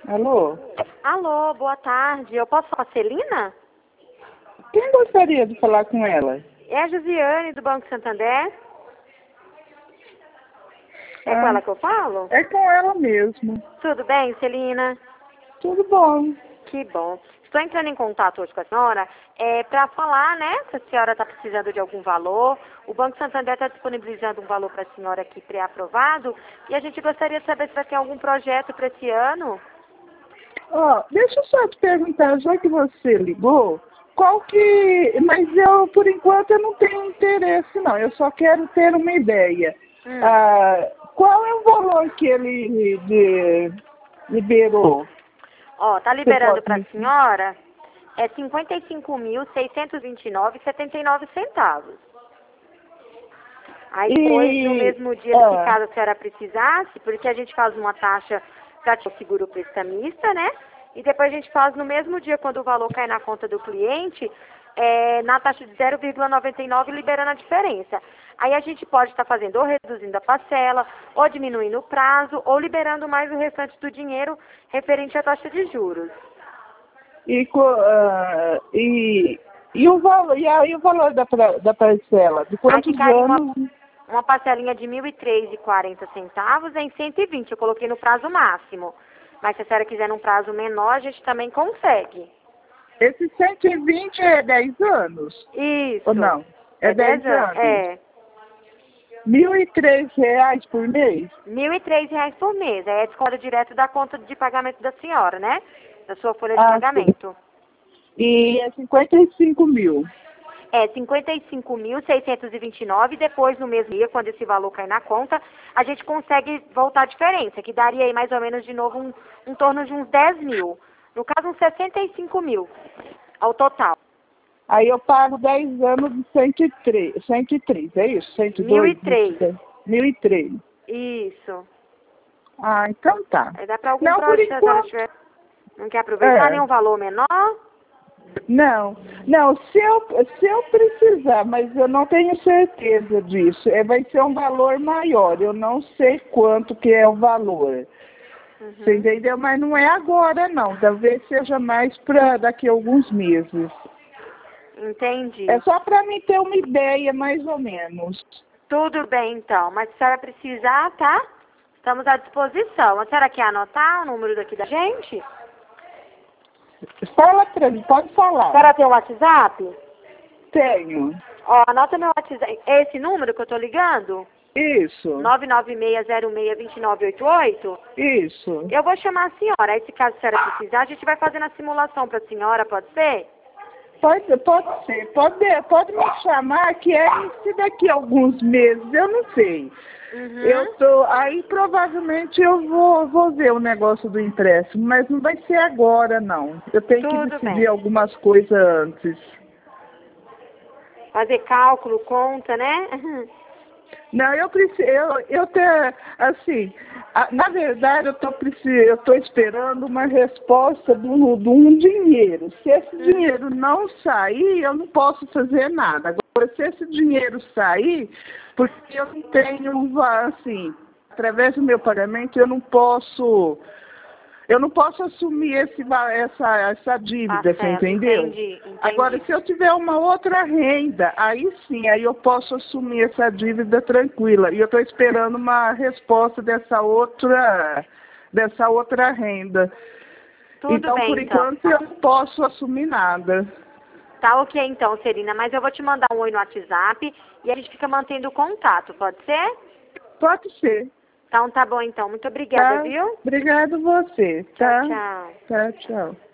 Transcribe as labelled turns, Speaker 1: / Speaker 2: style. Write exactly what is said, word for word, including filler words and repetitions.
Speaker 1: Alô?
Speaker 2: Alô, boa tarde. Eu posso falar com a Celina?
Speaker 1: Quem gostaria de falar com ela?
Speaker 2: É a Josiane, do Banco Santander. É
Speaker 1: Ah,
Speaker 2: com ela que eu falo?
Speaker 1: É com ela mesmo.
Speaker 2: Tudo bem, Celina?
Speaker 1: Tudo bom.
Speaker 2: Que bom. Estou entrando em contato hoje com a senhora é, para falar, né, se a senhora está precisando de algum valor. O Banco Santander está disponibilizando um valor para a senhora aqui pré-aprovado e a gente gostaria de saber se vai ter algum projeto para esse ano.
Speaker 1: Ó, deixa eu só te perguntar, já que você ligou, qual que... Mas eu, por enquanto, eu não tenho interesse, não. Eu só quero ter uma ideia.
Speaker 2: Hum.
Speaker 1: Ah, qual é o valor que ele de, liberou?
Speaker 2: Ó, tá
Speaker 1: Você
Speaker 2: liberando
Speaker 1: pode
Speaker 2: para a
Speaker 1: me...
Speaker 2: senhora é cinquenta e cinco mil, seiscentos e vinte e nove reais e setenta e nove centavos. Aí depois, no
Speaker 1: E...
Speaker 2: mesmo dia, se
Speaker 1: Ah,
Speaker 2: caso a senhora precisasse, porque a gente faz uma taxa para o seguro prestamista, né? E depois a gente faz no mesmo dia, quando o valor cai na conta do cliente, é, na taxa de zero vírgula noventa e nove, liberando a diferença. Aí a gente pode estar fazendo ou reduzindo a parcela, ou diminuindo o prazo, ou liberando mais o restante do dinheiro referente à taxa de juros.
Speaker 1: e, co- ah, e, e, o valor, e aí o valor da, pra- da parcela? De
Speaker 2: Aí
Speaker 1: quantos
Speaker 2: ficaria uma,
Speaker 1: anos?
Speaker 2: uma parcelinha de mil e três reais e quarenta centavos em cento e vinte. Eu coloquei no prazo máximo. Mas se a senhora quiser num prazo menor, a gente também consegue.
Speaker 1: Esse cento e vinte é dez anos? Ou
Speaker 2: Isso.
Speaker 1: não? É
Speaker 2: É
Speaker 1: dez
Speaker 2: dez anos.
Speaker 1: anos.
Speaker 2: É.
Speaker 1: Mil e três reais por mês?
Speaker 2: mil e três reais por mês. Aí é desconto direto da conta de pagamento da senhora, né? Da sua folha de
Speaker 1: Ah, sim.
Speaker 2: pagamento.
Speaker 1: E é cinquenta e cinco mil.
Speaker 2: É cinquenta e cinco mil, seiscentos e vinte e nove. Depois, no mesmo dia, quando esse valor cair na conta, a gente consegue voltar a diferença, que daria aí mais ou menos de novo um, um torno de uns dez mil. No caso, uns sessenta e cinco mil ao total.
Speaker 1: Aí eu pago dez anos de cento e três, cento e três, é isso? cento e
Speaker 2: Mil e
Speaker 1: dois,
Speaker 2: três.
Speaker 1: mil e três.
Speaker 2: Isso.
Speaker 1: Ah, então tá.
Speaker 2: Aí dá para algum
Speaker 1: Não, por
Speaker 2: projeto, se a senhora
Speaker 1: enquanto.
Speaker 2: tiver, não quer aproveitar
Speaker 1: É.
Speaker 2: nenhum valor menor?
Speaker 1: Não, não, se eu, se eu precisar, mas eu não tenho certeza disso, é, vai ser um valor maior, eu não sei quanto que é o valor,
Speaker 2: Uhum.
Speaker 1: você entendeu? Mas não é agora não, talvez seja mais para daqui a alguns meses.
Speaker 2: Entendi.
Speaker 1: É só para mim ter uma ideia, mais ou menos.
Speaker 2: Tudo bem, então. Mas se a senhora precisar, tá? Estamos à disposição. A senhora quer anotar o número daqui da gente?
Speaker 1: Fala para mim, pode
Speaker 2: A
Speaker 1: falar.
Speaker 2: senhora tem o WhatsApp?
Speaker 1: Tenho.
Speaker 2: Ó, anota meu WhatsApp. É esse número que eu tô ligando?
Speaker 1: Isso,
Speaker 2: nove nove seis zero seis dois nove oito oito?
Speaker 1: isso.
Speaker 2: Eu vou chamar a senhora. Aí, se caso a senhora precisar, a gente vai fazendo a simulação para a senhora, pode ser?
Speaker 1: Pode, pode ser, pode, pode me chamar que é se daqui a alguns meses, eu não sei.
Speaker 2: Uhum.
Speaker 1: Eu tô, aí provavelmente eu vou, vou ver o negócio do empréstimo, mas não vai ser agora não. Eu tenho que
Speaker 2: Tudo
Speaker 1: decidir
Speaker 2: bem.
Speaker 1: algumas coisas antes.
Speaker 2: Fazer cálculo, conta, né?
Speaker 1: Não, eu preciso, eu, eu tenho, assim, a- na verdade eu tô, preci- eu tô esperando uma resposta de um, de um dinheiro. Se esse
Speaker 2: Hum.
Speaker 1: dinheiro não sair, eu não posso fazer nada. Agora, se esse dinheiro sair, porque eu não tenho, assim, através do meu pagamento, eu não posso, eu não posso assumir esse, va- essa, essa dívida, você
Speaker 2: Parcela.
Speaker 1: entendeu?
Speaker 2: Entendi, entendi.
Speaker 1: Agora, se eu tiver uma outra renda, aí sim, aí eu posso assumir essa dívida tranquila. E eu estou esperando uma resposta dessa outra, dessa outra renda.
Speaker 2: Tudo
Speaker 1: Então,
Speaker 2: bem,
Speaker 1: por
Speaker 2: então.
Speaker 1: enquanto, eu não posso assumir nada.
Speaker 2: Tá ok, então, Serina. Mas eu vou te mandar um oi no WhatsApp e a gente fica mantendo o contato, pode ser?
Speaker 1: Pode ser,
Speaker 2: Então tá bom, então. Muito obrigada,
Speaker 1: tá?
Speaker 2: viu?
Speaker 1: Obrigado você,
Speaker 2: Tchau,
Speaker 1: tá?
Speaker 2: tchau.
Speaker 1: Tá, tchau.